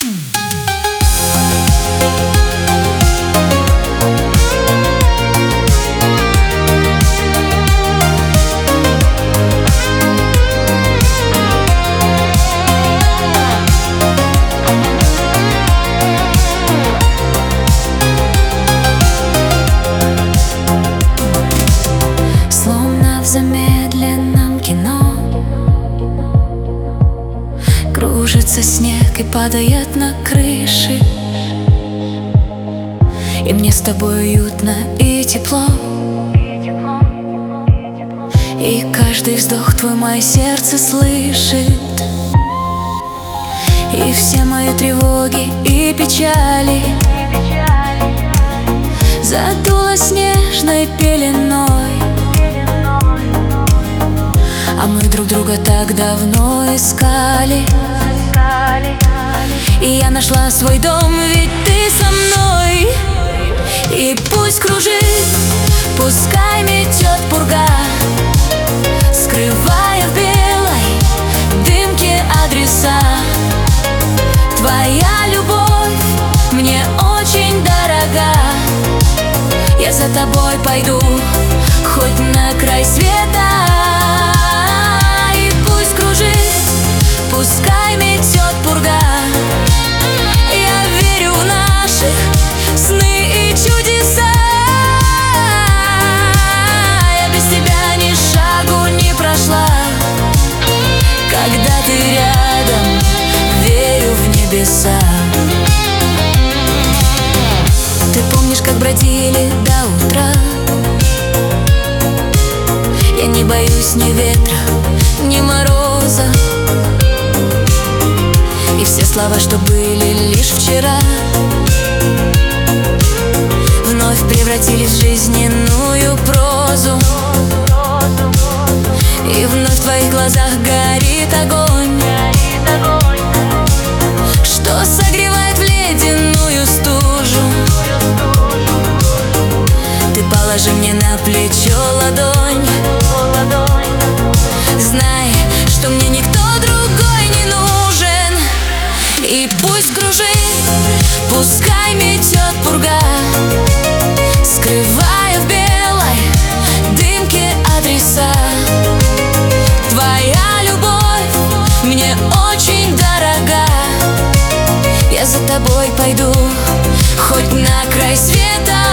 В замедленном кино кружится снег и падает на крыши, и мне с тобой уютно и тепло. И каждый вздох твой мое сердце слышит, и все мои тревоги и печали задуло снежной пеленой. А мы друг друга так давно искали, и я нашла свой дом, ведь ты со мной. И пусть кружит, пускай метет пурга, скрывая в белой дымке адреса. Твоя любовь мне очень дорога, я за тобой пойду хоть на край света. Пускай метет пурга, я верю в наши сны и чудеса. Я без тебя ни шагу не прошла. Когда ты рядом, верю в небеса. Ты помнишь, как бродили до утра? Я не боюсь ни ветра, ни мороза, и все слова, что были лишь вчера, вновь превратились в жизненную прозу. И вновь в твоих глазах горит огонь, что согревает в ледяную стужу. Ты положи мне на плечо ладонь, знай, что мне никто другой не нужен. И пусть кружит, пускай метет пурга, скрывая в белой дымке адреса. Твоя любовь мне очень дорога, я за тобой пойду хоть на край света.